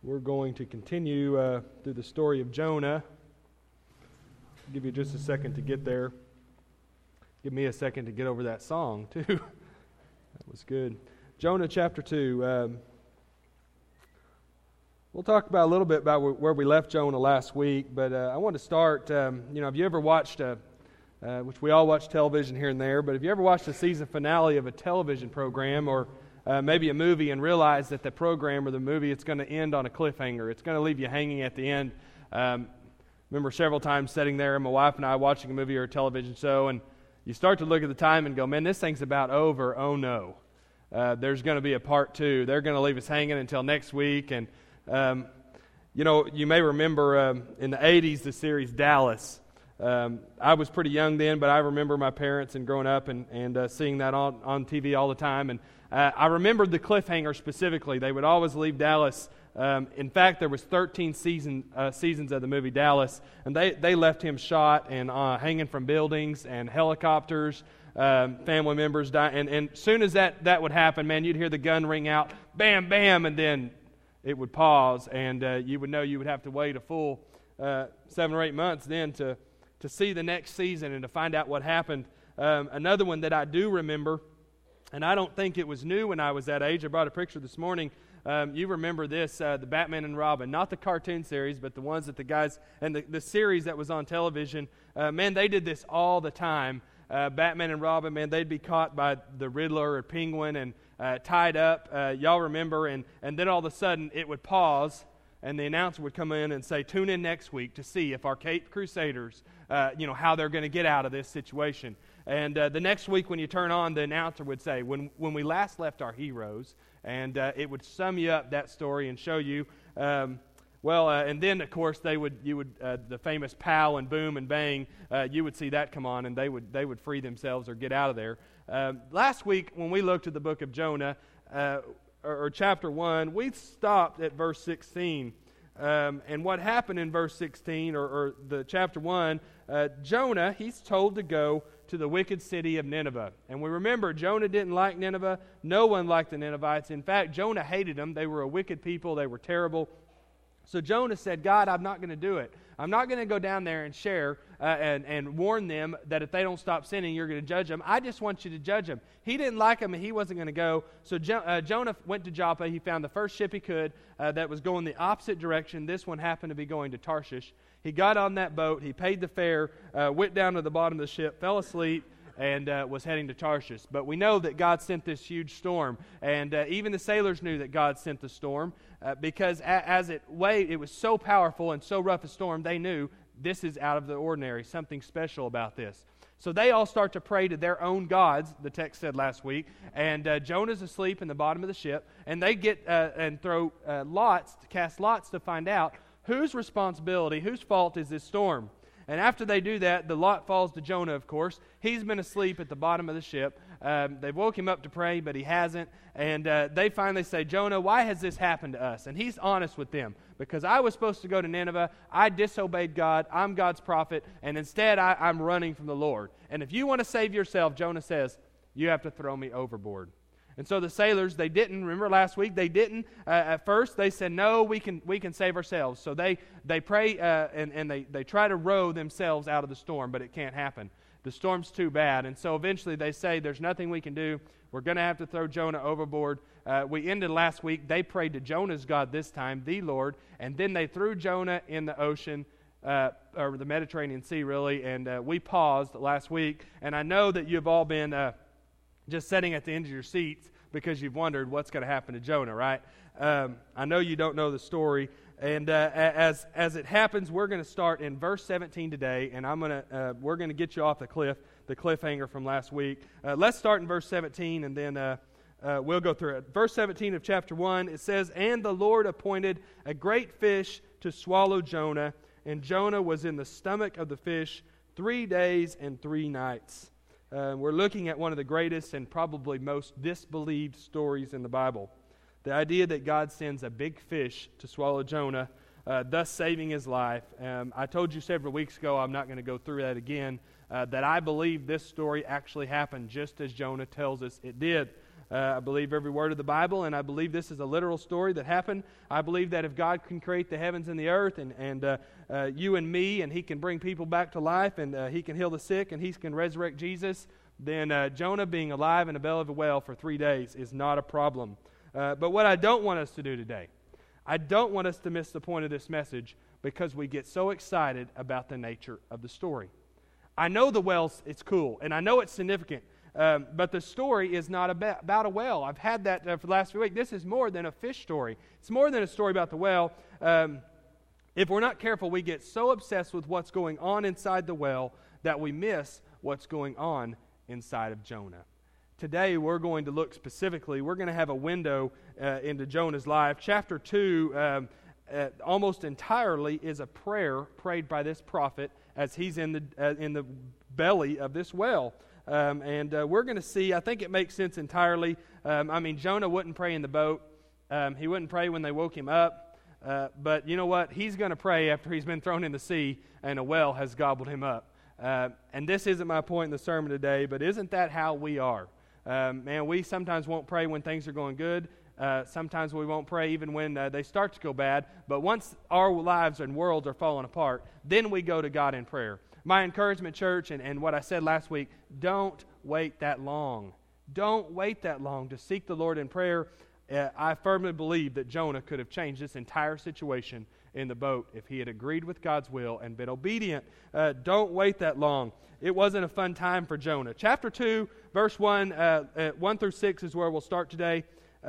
We're going to continue through the story of Jonah. I'll give you just a second to get there. Give me a second to get over that song, too. That was good. Jonah chapter 2. We'll talk about a little bit about where we left Jonah last week, but I want to start, have you ever watched, which we all watch television here and there, but have you ever watched a season finale of a television program or maybe a movie and realize that the program or the movie, it's going to end on a cliffhanger. It's going to leave you hanging at the end. Remember several times sitting there, my wife and I watching a movie or a television show, and you start to look at the time and go, man, this thing's about over. Oh, no. There's going to be a part 2. They're going to leave us hanging until next week. And, you may remember in the 80s the series Dallas. I was pretty young then, but I remember my parents and growing up and seeing that on TV all the time. And I remembered the cliffhanger specifically. They would always leave Dallas. In fact, there was 13 seasons of the movie Dallas, and they left him shot and hanging from buildings and helicopters, family members dying. And as soon as that would happen, man, you'd hear the gun ring out, bam, bam, and then it would pause, and you would know you would have to wait a full 7 or 8 months then to see the next season and to find out what happened. Another one that I do remember, and I don't think it was new when I was that age. I brought a picture this morning. You remember this, the Batman and Robin, not the cartoon series, but the ones that the guys, and the series that was on television. Man, they did this all the time. Batman and Robin, man, they'd be caught by the Riddler or Penguin and tied up. Y'all remember, and then all of a sudden it would pause, and the announcer would come in and say, tune in next week to see if our Caped Crusaders, how they're going to get out of this situation. And the next week when you turn on, the announcer would say, when we last left our heroes, and it would sum you up that story and show you, and then of course you would the famous pow and boom and bang, you would see that come on, and they would free themselves or get out of there. Last week when we looked at the book of Jonah, or chapter 1, we stopped at verse 16. And what happened in verse 16, or the chapter 1, Jonah, he's told to go to the wicked city of Nineveh. And we remember, Jonah didn't like Nineveh. No one liked the Ninevites. In fact, Jonah hated them. They were a wicked people. They were terrible. So Jonah said, God, I'm not going to do it. I'm not going to go down there and share and warn them that if they don't stop sinning, you're going to judge them. I just want you to judge them. He didn't like them, and he wasn't going to go. So Jonah went to Joppa. He found the first ship he could that was going the opposite direction. This one happened to be going to Tarshish. He got on that boat. He paid the fare, went down to the bottom of the ship, fell asleep, and was heading to Tarshish. But we know that God sent this huge storm, and even the sailors knew that God sent the storm because as it weighed, it was so powerful and so rough a storm, they knew this is out of the ordinary, something special about this. So they all start to pray to their own gods, the text said last week, and Jonah's asleep in the bottom of the ship, and they get and throw cast lots to find out whose responsibility, whose fault is this storm. And after they do that, the lot falls to Jonah, of course. He's been asleep at the bottom of the ship. They woke him up to pray, but he hasn't. And they finally say, Jonah, why has this happened to us? And he's honest with them. Because I was supposed to go to Nineveh. I disobeyed God. I'm God's prophet. And instead, I'm running from the Lord. And if you want to save yourself, Jonah says, you have to throw me overboard. And so the sailors, they didn't. Remember last week, they didn't. At first, they said, no, we can save ourselves. So they pray and they try to row themselves out of the storm, but it can't happen. The storm's too bad. And so eventually they say, there's nothing we can do. We're going to have to throw Jonah overboard. We ended last week. They prayed to Jonah's God this time, the Lord, and then they threw Jonah in the ocean, or the Mediterranean Sea, really, and we paused last week. And I know that you've all been just sitting at the end of your seats because you've wondered what's going to happen to Jonah, right? I know you don't know the story, and as it happens, we're going to start in verse 17 today, and we're going to get you off the cliffhanger from last week. Let's start in verse 17, and then we'll go through it. Verse 17 of chapter 1, it says, "And the Lord appointed a great fish to swallow Jonah, and Jonah was in the stomach of the fish 3 days and 3 nights." We're looking at one of the greatest and probably most disbelieved stories in the Bible. The idea that God sends a big fish to swallow Jonah, thus saving his life. I told you several weeks ago, I'm not going to go through that again, that I believe this story actually happened just as Jonah tells us it did. I believe every word of the Bible, and I believe this is a literal story that happened. I believe that if God can create the heavens and the earth, and you and me, and He can bring people back to life, and He can heal the sick, and He can resurrect Jesus, then Jonah being alive in the belly of a whale for 3 days is not a problem. But what I don't want us to do today, I don't want us to miss the point of this message because we get so excited about the nature of the story. I know the whales, it's cool, and I know it's significant, but the story is not about a whale. I've had that for the last few weeks. This is more than a fish story. It's more than a story about the whale. If we're not careful, we get so obsessed with what's going on inside the whale that we miss what's going on inside of Jonah. Today, we're going to look specifically, we're going to have a window into Jonah's life. Chapter 2 almost entirely is a prayer prayed by this prophet as he's in the belly of this whale. We're going to see, I think it makes sense entirely. Jonah wouldn't pray in the boat. He wouldn't pray when they woke him up. But you know what? He's going to pray after he's been thrown in the sea and a whale has gobbled him up. And this isn't my point in the sermon today, but isn't that how we are? We sometimes won't pray when things are going good. Sometimes we won't pray even when they start to go bad. But once our lives and worlds are falling apart, then we go to God in prayer. My encouragement, church, and what I said last week, don't wait that long. Don't wait that long to seek the Lord in prayer. I firmly believe that Jonah could have changed this entire situation in the boat if he had agreed with God's will and been obedient. Don't wait that long. It wasn't a fun time for Jonah. Chapter 2, verse 1 through 6 is where we'll start today.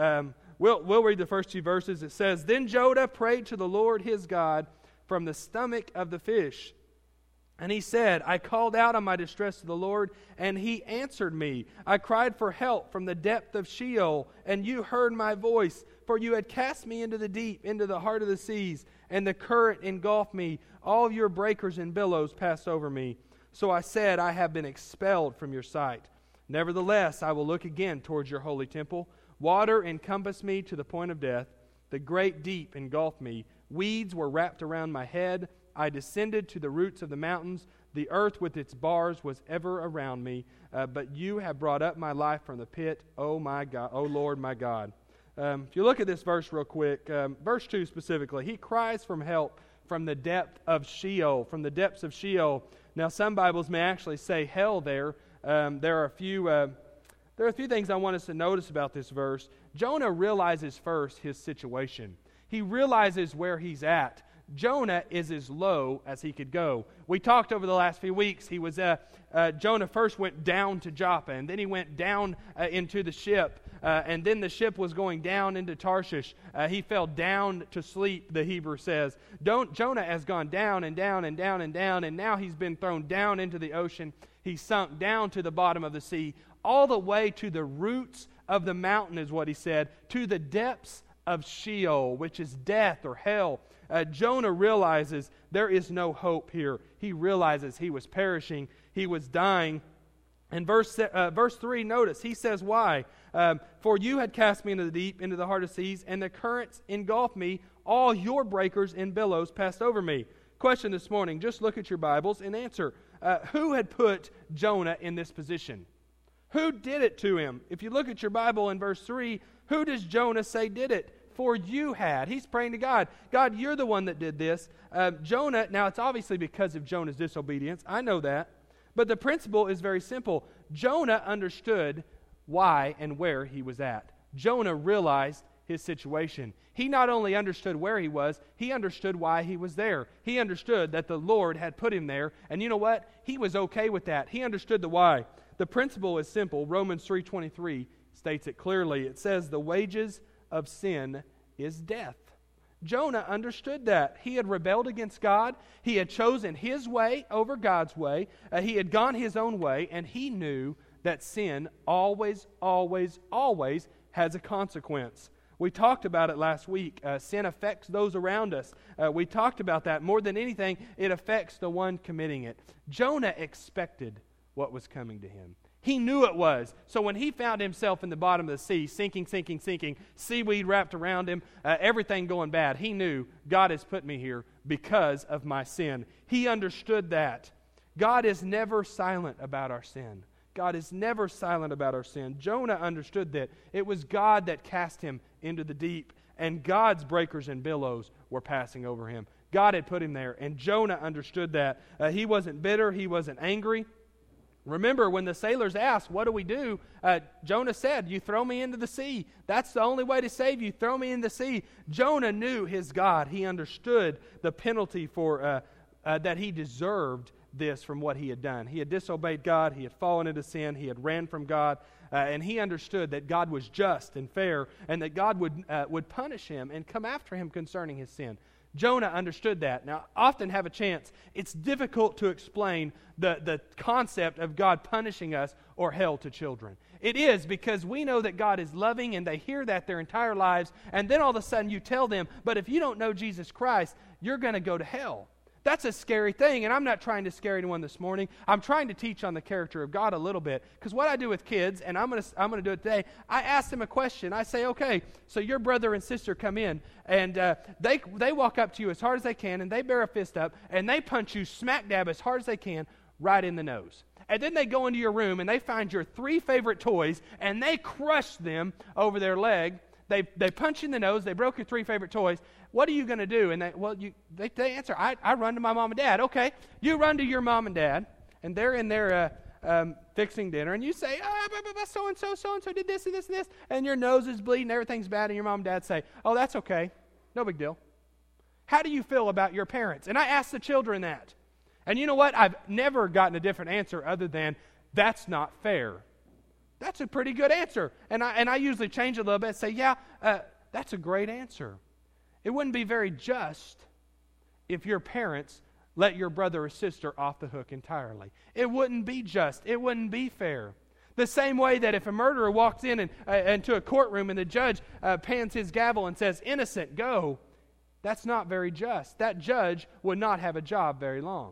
We'll read the first 2 verses. It says, "Then Jonah prayed to the Lord his God from the stomach of the fish. And he said, I called out on my distress to the Lord, and He answered me. I cried for help from the depth of Sheol, and you heard my voice. For you had cast me into the deep, into the heart of the seas, and the current engulfed me. All your breakers and billows passed over me. So I said, I have been expelled from your sight. Nevertheless, I will look again towards your holy temple. Water encompassed me to the point of death. The great deep engulfed me. Weeds were wrapped around my head. I descended to the roots of the mountains. The earth with its bars was ever around me. But you have brought up my life from the pit, O my God, O Lord my God." If you look at this verse real quick, verse 2 specifically, he cries for help from the depth of Sheol, from the depths of Sheol. Now, some Bibles may actually say hell there. There are a few things I want us to notice about this verse. Jonah realizes first his situation. He realizes where he's at. Jonah is as low as he could go. We talked over the last few weeks. Jonah first went down to Joppa, and then he went down into the ship, and then the ship was going down into Tarshish. He fell down to sleep, the Hebrew says. Jonah has gone down and down and down and down, and now he's been thrown down into the ocean. He's sunk down to the bottom of the sea, all the way to the roots of the mountain, is what he said, to the depths of Sheol, which is death or hell. Jonah realizes there is no hope here. He realizes he was perishing. He was dying. And verse 3, notice, he says, why? For you had cast me into the deep, into the heart of seas, and the currents engulfed me. All your breakers and billows passed over me. Question this morning, just look at your Bibles and answer. Who had put Jonah in this position? Who did it to him? If you look at your Bible in verse 3, who does Jonah say did it? For you had. He's praying to God. God, you're the one that did this. Jonah, now it's obviously because of Jonah's disobedience. I know that. But the principle is very simple. Jonah understood why and where he was at. Jonah realized his situation. He not only understood where he was, he understood why he was there. He understood that the Lord had put him there. And you know what? He was okay with that. He understood the why. The principle is simple. Romans 3:23 states it clearly. It says, the wages of sin is death. Jonah understood that. He had rebelled against God. He had chosen his way over God's way. He had gone his own way, and he knew that sin always, always, always has a consequence. We talked about it last week. Sin affects those around us. We talked about that. More than anything, it affects the one committing it. Jonah expected what was coming to him. He knew it was. So when he found himself in the bottom of the sea, sinking, seaweed wrapped around him, everything going bad, he knew God has put me here because of my sin. He understood that. God is never silent about our sin. God is never silent about our sin. Jonah understood that it was God that cast him into the deep, and God's breakers and billows were passing over him. God had put him there, and Jonah understood that. He wasn't bitter. He wasn't angry. Remember, when the sailors asked, what do we do? Jonah said, you throw me into the sea. That's the only way to save you. Throw me in the sea. Jonah knew his God. He understood the penalty for that he deserved this from what he had done. He had disobeyed God. He had fallen into sin. He had ran from God. And he understood that God was just and fair, and that God would punish him and come after him concerning his sin. Jonah understood that. Now, often have a chance. It's difficult to explain the concept of God punishing us or hell to children. It is, because we know that God is loving, and they hear that their entire lives, and then all of a sudden you tell them, but if you don't know Jesus Christ, you're going to go to hell. That's a scary thing, and I'm not trying to scare anyone this morning. I'm trying to teach on the character of God a little bit, because what I do with kids, and I'm going to do it today, I ask them a question. I say, okay, so your brother and sister come in, and they walk up to you as hard as they can, and they bear a fist up, and they punch you smack dab as hard as they can right in the nose. And then they go into your room, and they find your 3 favorite toys, and they crush them over their leg. They punch you in the nose. They broke your 3 favorite toys. What are you going to do? And they answer, I run to my mom and dad. Okay, you run to your mom and dad, and they're in there fixing dinner, and you say, so-and-so did this and this and this, and your nose is bleeding, everything's bad, and your mom and dad say, oh, that's okay, no big deal. How do you feel about your parents? And I ask the children that. And you know what? I've never gotten a different answer other than, that's not fair. That's a pretty good answer. And I usually change it a little bit and say, yeah, that's a great answer. It wouldn't be very just if your parents let your brother or sister off the hook entirely. It wouldn't be just. It wouldn't be fair. The same way that if a murderer walks in into a courtroom and the judge pans his gavel and says, innocent, go, that's not very just. That judge would not have a job very long.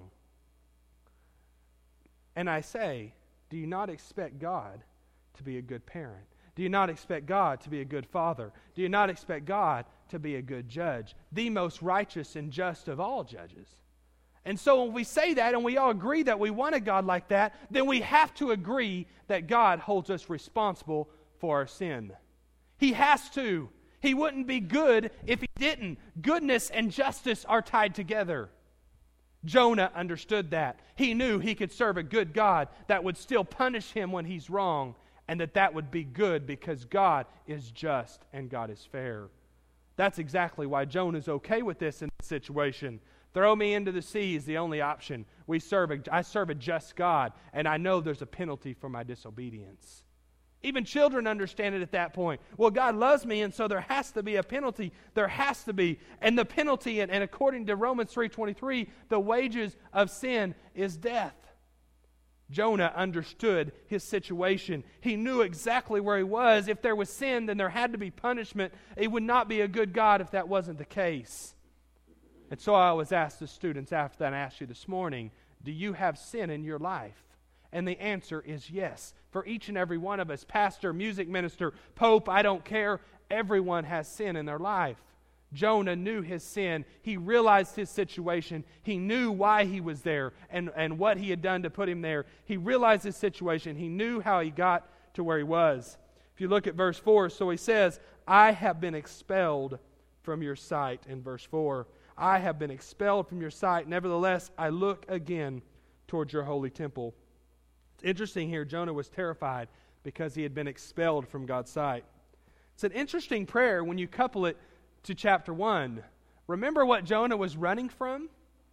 And I say, do you not expect God to be a good parent? Do you not expect God to be a good father? Do you not expect God to be a good judge? The most righteous and just of all judges. And so when we say that and we all agree that we want a God like that, then we have to agree that God holds us responsible for our sin. He has to. He wouldn't be good if He didn't. Goodness and justice are tied together. Jonah understood that. He knew he could serve a good God that would still punish him when he's wrong, and that would be good because God is just and God is fair. That's exactly why Jonah's okay with this in this situation. Throw me into the sea is the only option. I serve a just God, and I know there's a penalty for my disobedience. Even children understand it at that point. Well, God loves me, and so there has to be a penalty. There has to be. And the penalty, and according to Romans 3:23, the wages of sin is death. Jonah understood his situation. He knew exactly where he was. If there was sin, then there had to be punishment. He would not be a good God if that wasn't the case. And so I always ask the students after that, and I asked you this morning, do you have sin in your life? And the answer is yes. For each and every one of us, pastor, music minister, pope, I don't care, everyone has sin in their life. Jonah knew his sin. He realized his situation. He knew why he was there and what he had done to put him there. He realized his situation. He knew how he got to where he was. If you look at verse 4, so he says, I have been expelled from your sight, in verse 4. I have been expelled from your sight. Nevertheless, I look again towards your holy temple. It's interesting here, Jonah was terrified because he had been expelled from God's sight. It's an interesting prayer when you couple it to chapter 1. Remember what Jonah was running from?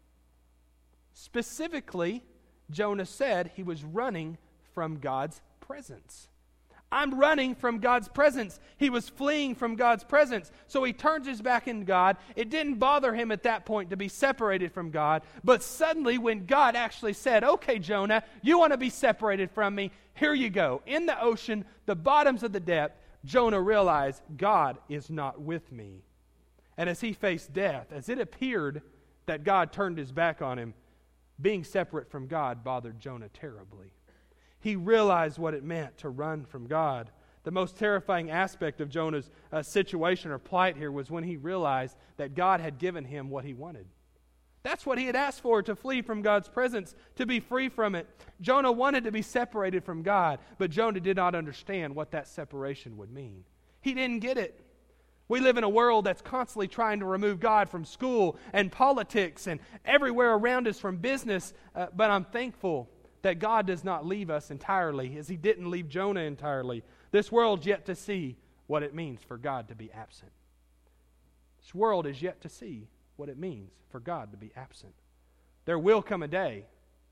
Specifically, Jonah said he was running from God's presence. I'm running from God's presence. He was fleeing from God's presence. So he turns his back on God. It didn't bother him at that point to be separated from God. But suddenly when God actually said, okay, Jonah, you want to be separated from me? Here you go. In the ocean, the bottoms of the depth, Jonah realized God is not with me. And as he faced death, as it appeared that God turned his back on him, being separate from God bothered Jonah terribly. He realized what it meant to run from God. The most terrifying aspect of Jonah's situation or plight here was when he realized that God had given him what he wanted. That's what he had asked for, to flee from God's presence, to be free from it. Jonah wanted to be separated from God, but Jonah did not understand what that separation would mean. He didn't get it. We live in a world that's constantly trying to remove God from school and politics and everywhere around us, from business, but I'm thankful that God does not leave us entirely, as he didn't leave Jonah entirely. This world's yet to see what it means for God to be absent. This world is yet to see what it means for God to be absent. There will come a day,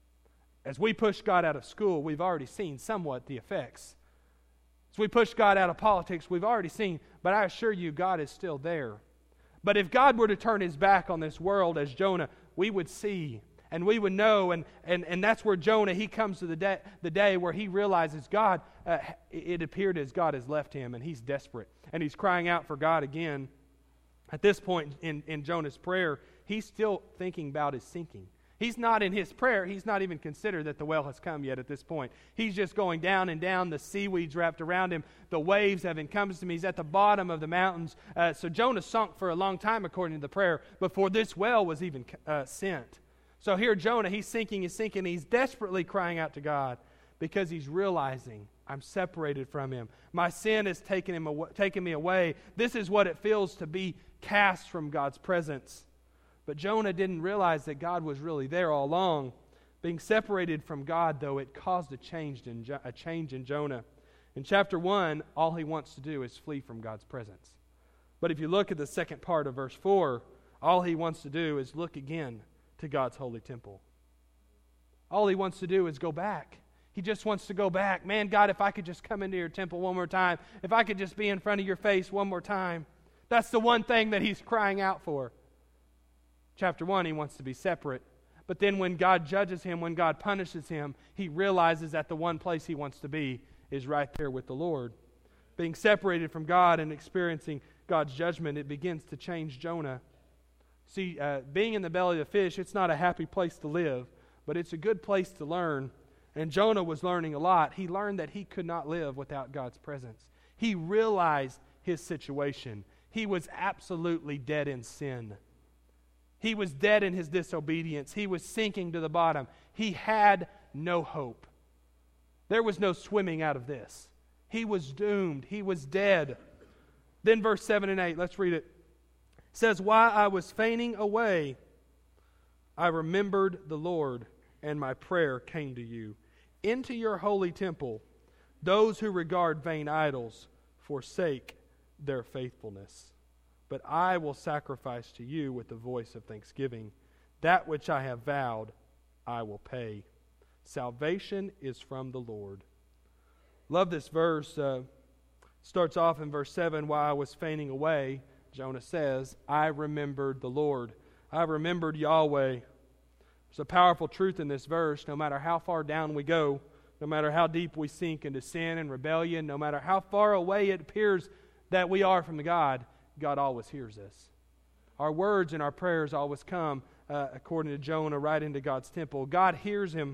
as we push God out of school, we've already seen somewhat the effects. As we push God out of politics, we've already seen, but I assure you, God is still there. But if God were to turn his back on this world as Jonah, we would see and we would know, and that's where Jonah, he comes to the day where he realizes God, it appeared as God has left him, and he's desperate. And he's crying out for God again. At this point in Jonah's prayer, he's still thinking about his sinking. He's not in his prayer. He's not even considered that the well has come yet at this point. He's just going down and down. The seaweed's wrapped around him. The waves have encompassed him. He's at the bottom of the mountains. So Jonah sunk for a long time, according to the prayer, before this well was even sent. So here Jonah, he's sinking. He's desperately crying out to God because he's realizing, I'm separated from him. My sin has taken me away. This is what it feels to be cast from God's presence. But Jonah didn't realize that God was really there all along. Being separated from God, though, it caused a change in Jonah. In chapter 1, all he wants to do is flee from God's presence. But if you look at the second part of verse 4, all he wants to do is look again to God's holy temple. All he wants to do is go back. He just wants to go back. Man, God, if I could just come into your temple one more time, if I could just be in front of your face one more time. That's the one thing that he's crying out for. Chapter 1, he wants to be separate. But then when God judges him, when God punishes him, he realizes that the one place he wants to be is right there with the Lord. Being separated from God and experiencing God's judgment, it begins to change Jonah. See, being in the belly of the fish, it's not a happy place to live, but it's a good place to learn. And Jonah was learning a lot. He learned that he could not live without God's presence. He realized his situation. He was absolutely dead in sin. He was dead in his disobedience. He was sinking to the bottom. He had no hope. There was no swimming out of this. He was doomed. He was dead. Then verse 7 and 8, let's read it. It says, while I was fainting away, I remembered the Lord, and my prayer came to you. Into your holy temple, those who regard vain idols forsake their faithfulness. But I will sacrifice to you with the voice of thanksgiving. That which I have vowed, I will pay. Salvation is from the Lord. Love this verse. Starts off in verse 7, while I was fainting away, Jonah says, I remembered the Lord. I remembered Yahweh. There's a powerful truth in this verse. No matter how far down we go, no matter how deep we sink into sin and rebellion, no matter how far away it appears that we are from God, God always hears us. Our words and our prayers always come, according to Jonah, right into God's temple. God hears him.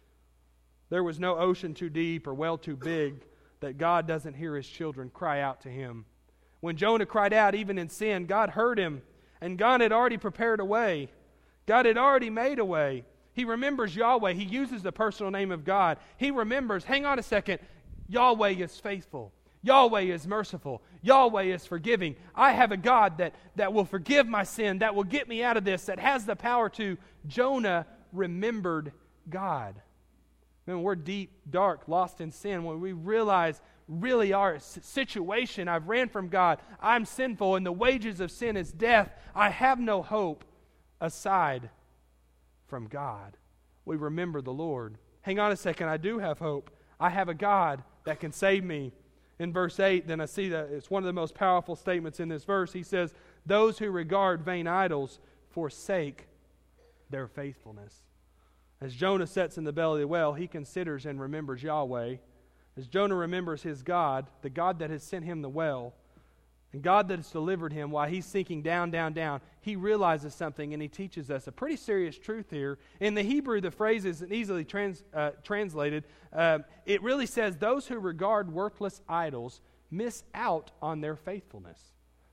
There was no ocean too deep or well too big that God doesn't hear his children cry out to him. When Jonah cried out, even in sin, God heard him, and God had already prepared a way. God had already made a way. He remembers Yahweh. He uses the personal name of God. He remembers, hang on a second, Yahweh is faithful. Yahweh is merciful. Yahweh is forgiving. I have a God that will forgive my sin, that will get me out of this, that has the power to. Jonah remembered God. When we're deep, dark, lost in sin, when we realize really our situation, I've ran from God, I'm sinful, and the wages of sin is death, I have no hope aside from God. We remember the Lord. Hang on a second, I do have hope. I have a God that can save me. In verse 8, then I see that it's one of the most powerful statements in this verse. He says, those who regard vain idols forsake their faithfulness. As Jonah sits in the belly of the well, he considers and remembers Yahweh. As Jonah remembers his God, the God that has sent him the well, and God that has delivered him while he's sinking down, down, down, he realizes something, and he teaches us a pretty serious truth here. In the Hebrew, the phrase isn't easily translated. It really says, those who regard worthless idols miss out on their faithfulness.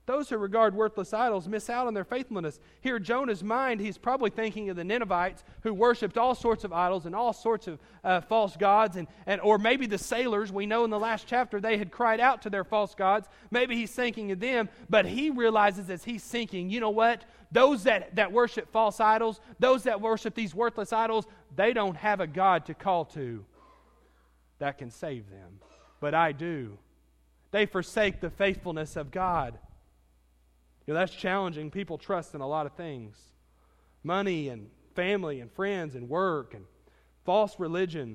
Those who regard worthless idols miss out on their faithfulness. Here, Jonah's mind, he's probably thinking of the Ninevites who worshipped all sorts of idols and all sorts of false gods, or maybe the sailors. We know in the last chapter they had cried out to their false gods. Maybe he's thinking of them, but he realizes as he's thinking, you know what? Those that worship false idols, those that worship these worthless idols, they don't have a God to call to that can save them. But I do. They forsake the faithfulness of God. You know, that's challenging. People trust in a lot of things. Money and family and friends and work and false religion.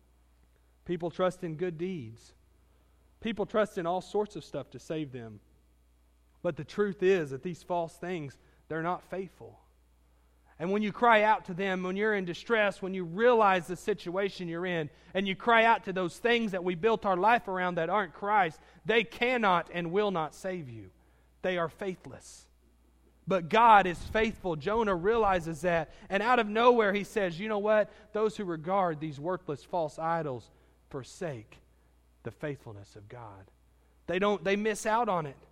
People trust in good deeds. People trust in all sorts of stuff to save them. But the truth is that these false things, they're not faithful. And when you cry out to them, when you're in distress, when you realize the situation you're in, and you cry out to those things that we built our life around that aren't Christ, they cannot and will not save you. They are faithless. But God is faithful. Jonah realizes that. And out of nowhere he says, you know what? Those who regard these worthless false idols forsake the faithfulness of God. They miss out on it.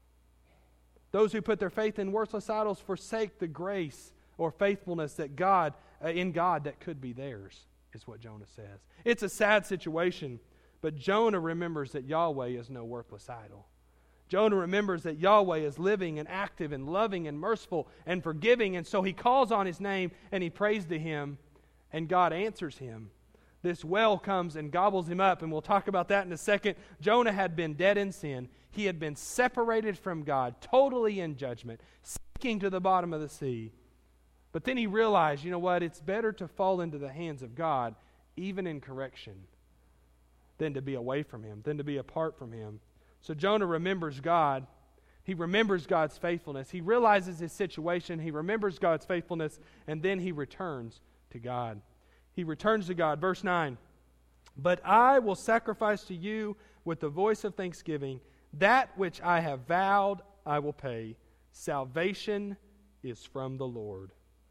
Those who put their faith in worthless idols forsake the grace or faithfulness that God, in God that could be theirs, is what Jonah says. It's a sad situation, but Jonah remembers that Yahweh is no worthless idol. Jonah remembers that Yahweh is living and active and loving and merciful and forgiving, and so he calls on His name and he prays to Him, and God answers him. This well comes and gobbles him up, and we'll talk about that in a second. Jonah had been dead in sin. He had been separated from God, totally in judgment, sinking to the bottom of the sea. But then he realized, you know what, it's better to fall into the hands of God, even in correction, than to be away from Him, than to be apart from Him. So Jonah remembers God. He remembers God's faithfulness. He realizes his situation. He remembers God's faithfulness, and then he returns to God. He returns to God. Verse 9, "But I will sacrifice to you with the voice of thanksgiving. That which I have vowed I will pay. Salvation is from the Lord."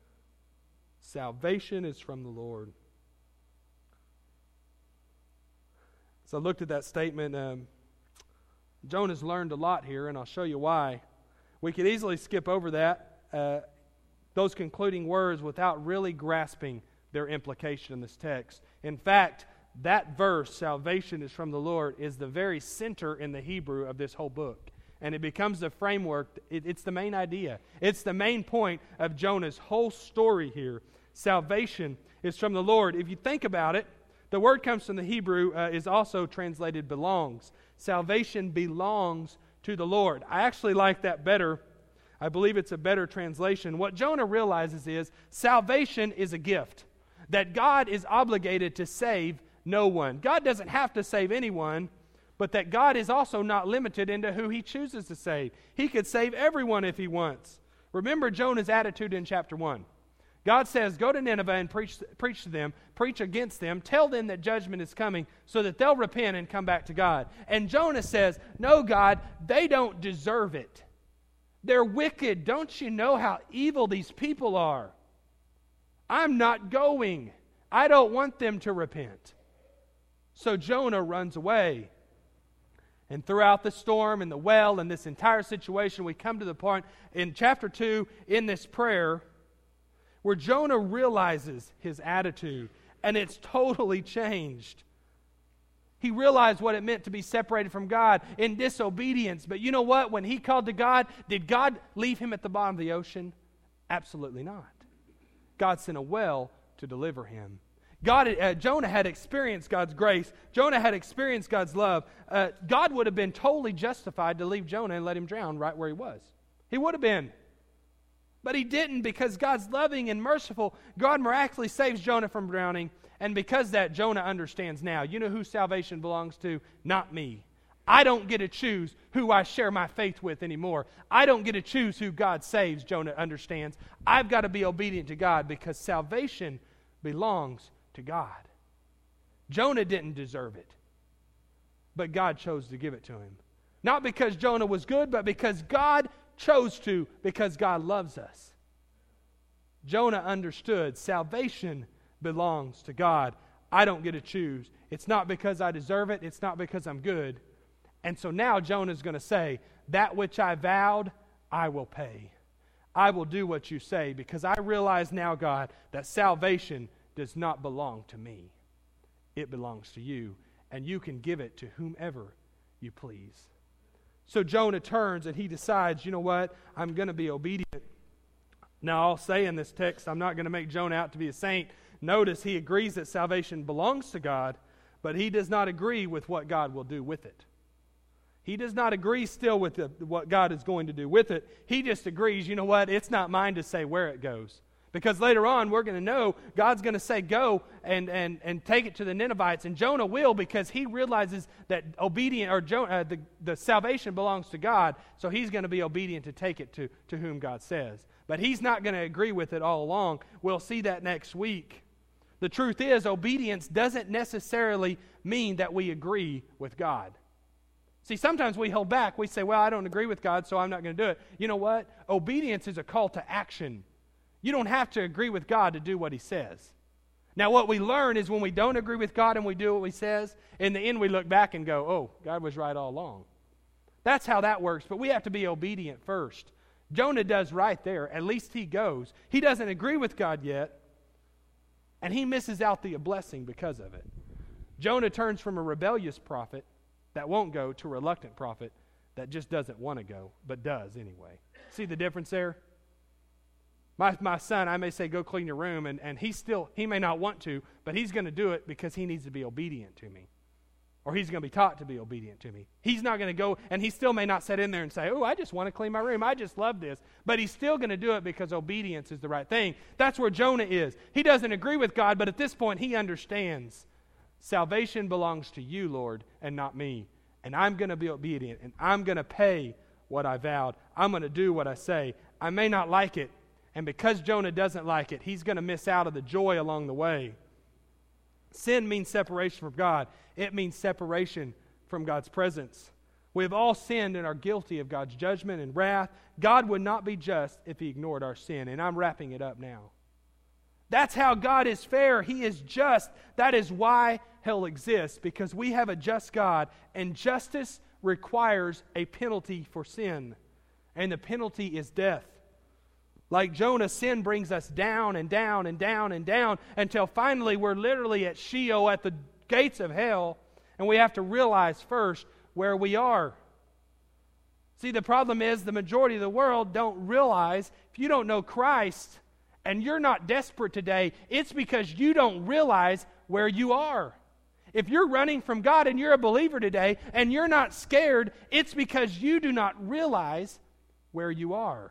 Salvation is from the Lord. So I looked at that statement. Jonah's learned a lot here, and I'll show you why. We could easily skip over those concluding words without really grasping their implication in this text. In fact, that verse, salvation is from the Lord, is the very center in the Hebrew of this whole book. And it becomes the framework. It's the main idea. It's the main point of Jonah's whole story here. Salvation is from the Lord. If you think about it, the word comes from the Hebrew, is also translated belongs. Salvation belongs to the Lord. I actually like that better. I believe it's a better translation. What Jonah realizes is salvation is a gift, that God is obligated to save no one. God doesn't have to save anyone, but that God is also not limited into who He chooses to save. He could save everyone if He wants. Remember Jonah's attitude in chapter 1. God says, go to Nineveh and preach to them, preach against them, tell them that judgment is coming so that they'll repent and come back to God. And Jonah says, no, God, they don't deserve it. They're wicked. Don't you know how evil these people are? I'm not going. I don't want them to repent. So Jonah runs away. And throughout the storm and the well and this entire situation, we come to the point in chapter 2 in this prayer where Jonah realizes his attitude, and it's totally changed. He realized what it meant to be separated from God in disobedience. But you know what? When he called to God, did God leave him at the bottom of the ocean? Absolutely not. God sent a well to deliver him. Jonah had experienced God's grace. Jonah had experienced God's love. God would have been totally justified to leave Jonah and let him drown right where he was. He would have been. But He didn't, because God's loving and merciful. God miraculously saves Jonah from drowning. And because that, Jonah understands now. You know who salvation belongs to? Not me. I don't get to choose who I share my faith with anymore. I don't get to choose who God saves, Jonah understands. I've got to be obedient to God because salvation belongs to God. Jonah didn't deserve it, but God chose to give it to him. Not because Jonah was good, but because God chose to, because God loves us. Jonah understood salvation belongs to God. I don't get to choose. It's not because I deserve it. It's not because I'm good. And so now Jonah's going to say, that which I vowed, I will pay. I will do what you say, because I realize now, God, that salvation does not belong to me. It belongs to you, and you can give it to whomever you please. So Jonah turns and he decides, you know what, I'm going to be obedient. Now I'll say in this text, I'm not going to make Jonah out to be a saint. Notice he agrees that salvation belongs to God, but he does not agree with what God will do with it. He does not agree still with what God is going to do with it. He just agrees, you know what, it's not mine to say where it goes. Because later on, we're going to know God's going to say, go and take it to the Ninevites. And Jonah will, because he realizes that the salvation belongs to God. So he's going to be obedient to take it to whom God says. But he's not going to agree with it all along. We'll see that next week. The truth is, obedience doesn't necessarily mean that we agree with God. See, sometimes we hold back. We say, well, I don't agree with God, so I'm not going to do it. You know what? Obedience is a call to action. You don't have to agree with God to do what He says. Now, what we learn is when we don't agree with God and we do what He says, in the end we look back and go, oh, God was right all along. That's how that works, but we have to be obedient first. Jonah does right there. At least he goes. He doesn't agree with God yet, and he misses out the blessing because of it. Jonah turns from a rebellious prophet that won't go to a reluctant prophet that just doesn't want to go, but does anyway. See the difference there? My son, I may say, go clean your room, and he may not want to, but he's going to do it because he needs to be obedient to me. Or he's going to be taught to be obedient to me. He's not going to go, and he still may not sit in there and say, oh, I just want to clean my room. I just love this. But he's still going to do it because obedience is the right thing. That's where Jonah is. He doesn't agree with God, but at this point he understands salvation belongs to you, Lord, and not me. And I'm going to be obedient, and I'm going to pay what I vowed. I'm going to do what I say. I may not like it, and because Jonah doesn't like it, he's going to miss out of the joy along the way. Sin means separation from God. It means separation from God's presence. We have all sinned and are guilty of God's judgment and wrath. God would not be just if He ignored our sin, and I'm wrapping it up now. That's how God is fair. He is just. That is why hell exists, because we have a just God, and justice requires a penalty for sin, and the penalty is death. Like Jonah, sin brings us down and down and down and down until finally we're literally at Sheol, at the gates of hell, and we have to realize first where we are. See, the problem is the majority of the world don't realize, if you don't know Christ and you're not desperate today, it's because you don't realize where you are. If you're running from God and you're a believer today and you're not scared, it's because you do not realize where you are.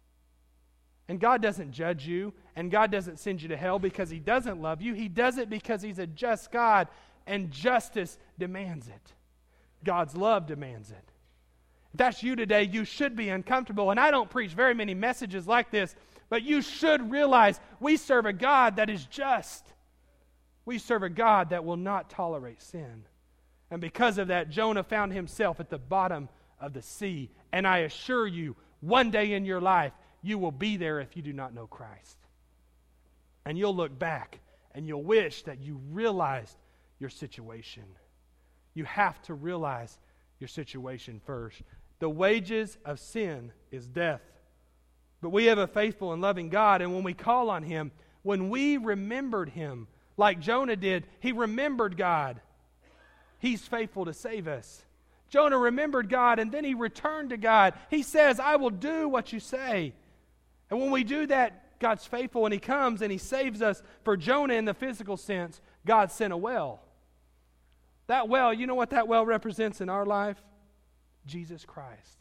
And God doesn't judge you, and God doesn't send you to hell because He doesn't love you. He does it because He's a just God, and justice demands it. God's love demands it. If that's you today, you should be uncomfortable. And I don't preach very many messages like this, but you should realize we serve a God that is just. We serve a God that will not tolerate sin. And because of that, Jonah found himself at the bottom of the sea. And I assure you, one day in your life, you will be there if you do not know Christ. And you'll look back and you'll wish that you realized your situation. You have to realize your situation first. The wages of sin is death. But we have a faithful and loving God, and when we call on Him, when we remembered Him, like Jonah did, he remembered God. He's faithful to save us. Jonah remembered God, and then he returned to God. He says, I will do what you say. And when we do that, God's faithful, and He comes and He saves us. For Jonah, in the physical sense, God sent a well. That well, you know what that well represents in our life? Jesus Christ.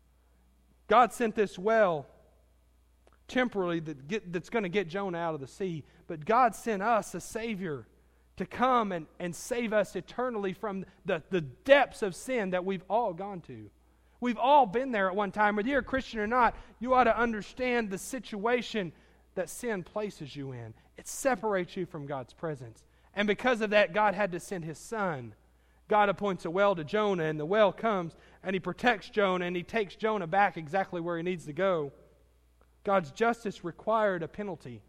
God sent this well temporarily that's going to get Jonah out of the sea. But God sent us a Savior to come and save us eternally from the depths of sin that we've all gone to. We've all been there at one time. Whether you're a Christian or not, you ought to understand the situation that sin places you in. It separates you from God's presence. And because of that, God had to send His Son. God appoints a well to Jonah, and the well comes, and He protects Jonah, and He takes Jonah back exactly where he needs to go. God's justice required a penalty.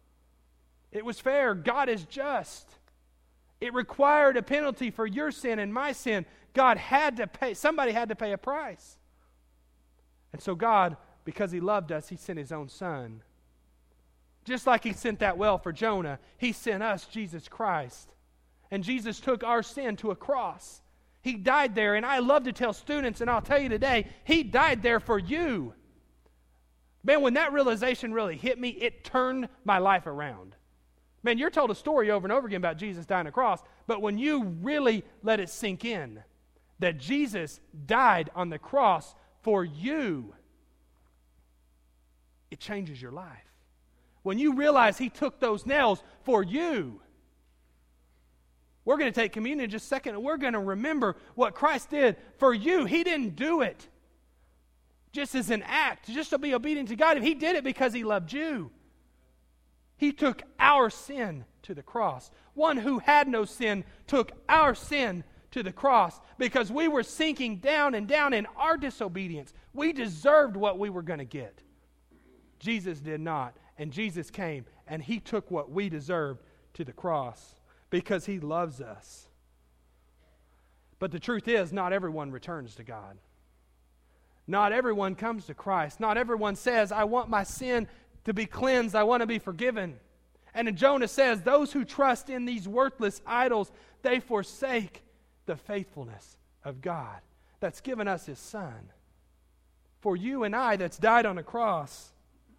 It was fair. God is just. It required a penalty for your sin and my sin. God had to pay. Somebody had to pay a price. And so God, because He loved us, He sent His own Son. Just like He sent that well for Jonah, He sent us Jesus Christ. And Jesus took our sin to a cross. He died there, and I love to tell students, and I'll tell you today, He died there for you. Man, when that realization really hit me, it turned my life around. Man, you're told a story over and over again about Jesus dying on the cross, but when you really let it sink in that Jesus died on the cross for you, it changes your life. When you realize He took those nails for you. We're going to take communion in just a second, and we're going to remember what Christ did for you. He didn't do it just as an act, just to be obedient to God. He did it because He loved you. He took our sin to the cross. One who had no sin took our sin to the cross because we were sinking down and down in our disobedience. We deserved what we were going to get. Jesus did not. And Jesus came and He took what we deserved to the cross because He loves us. But the truth is, not everyone returns to God. Not everyone comes to Christ. Not everyone says, I want my sin to be cleansed. I want to be forgiven. And Jonah says, those who trust in these worthless idols, they forsake the faithfulness of God that's given us His Son. For you and I that's died on a cross.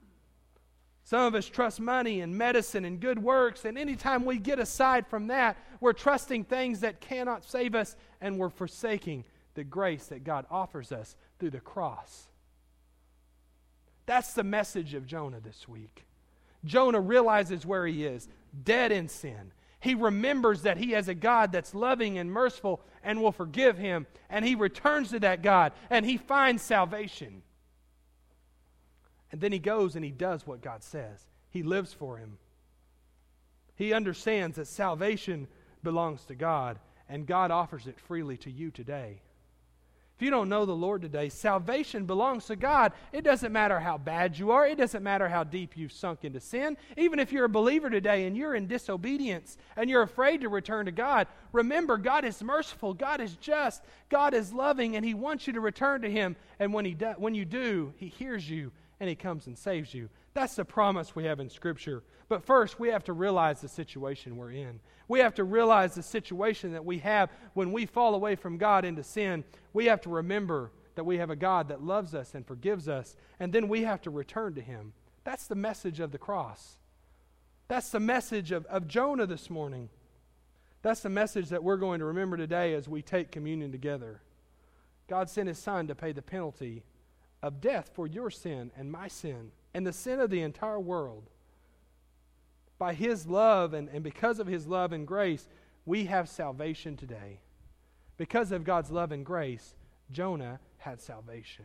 Some of us trust money and medicine and good works, and anytime we get aside from that, we're trusting things that cannot save us, and we're forsaking the grace that God offers us through the cross. That's the message of Jonah this week. Jonah realizes where he is, dead in sin. He remembers that he has a God that's loving and merciful and will forgive him, and he returns to that God, and he finds salvation. And then he goes and he does what God says. He lives for Him. He understands that salvation belongs to God, and God offers it freely to you today. If you don't know the Lord today, salvation belongs to God. It doesn't matter how bad you are. It doesn't matter how deep you've sunk into sin. Even if you're a believer today and you're in disobedience and you're afraid to return to God, remember, God is merciful. God is just. God is loving, and He wants you to return to Him. And when you do, He hears you and He comes and saves you. That's the promise we have in Scripture. But first, we have to realize the situation we're in. We have to realize the situation that we have when we fall away from God into sin. We have to remember that we have a God that loves us and forgives us, and then we have to return to Him. That's the message of the cross. That's the message of Jonah this morning. That's the message that we're going to remember today as we take communion together. God sent His Son to pay the penalty of death for your sin and my sin and the sin of the entire world. By His love and because of His love and grace, we have salvation today. Because of God's love and grace, Jonah had salvation.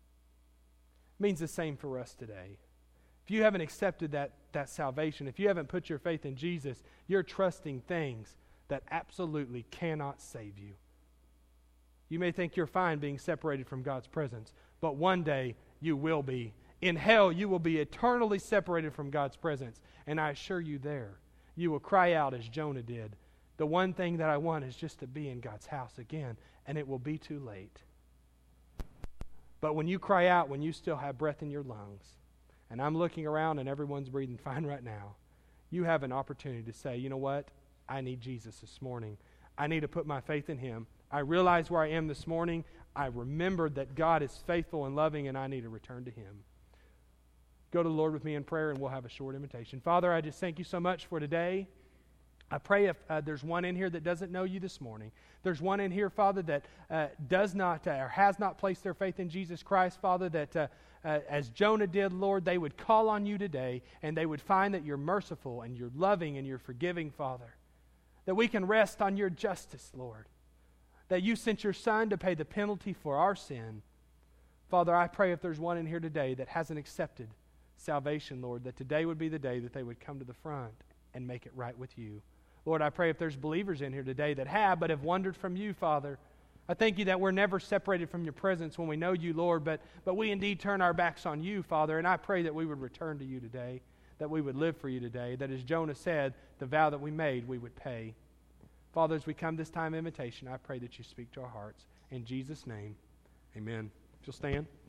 It means the same for us today. If you haven't accepted that salvation, if you haven't put your faith in Jesus, you're trusting things that absolutely cannot save you. You may think you're fine being separated from God's presence, but one day you will be. In hell, you will be eternally separated from God's presence. And I assure you there, you will cry out as Jonah did. The one thing that I want is just to be in God's house again, and it will be too late. But when you cry out, when you still have breath in your lungs, and I'm looking around and everyone's breathing fine right now, you have an opportunity to say, you know what? I need Jesus this morning. I need to put my faith in Him. I realize where I am this morning. I remember that God is faithful and loving, and I need to return to Him. Go to the Lord with me in prayer, and we'll have a short invitation. Father, I just thank You so much for today. I pray if there's one in here that doesn't know You this morning, there's one in here, Father, that does not or has not placed their faith in Jesus Christ, Father, that as Jonah did, Lord, they would call on You today, and they would find that You're merciful and You're loving and You're forgiving, Father. That we can rest on Your justice, Lord. That You sent Your Son to pay the penalty for our sin. Father, I pray if there's one in here today that hasn't accepted salvation, Lord, that today would be the day that they would come to the front and make it right with You. Lord, I pray if there's believers in here today that have but have wandered from You, Father, I thank You that we're never separated from Your presence when we know You, Lord, but we indeed turn our backs on You, Father, and I pray that we would return to You today, that we would live for You today, that as Jonah said, the vow that we made, we would pay. Father, as we come this time of invitation, I pray that You speak to our hearts. In Jesus' name, amen. If you'll stand.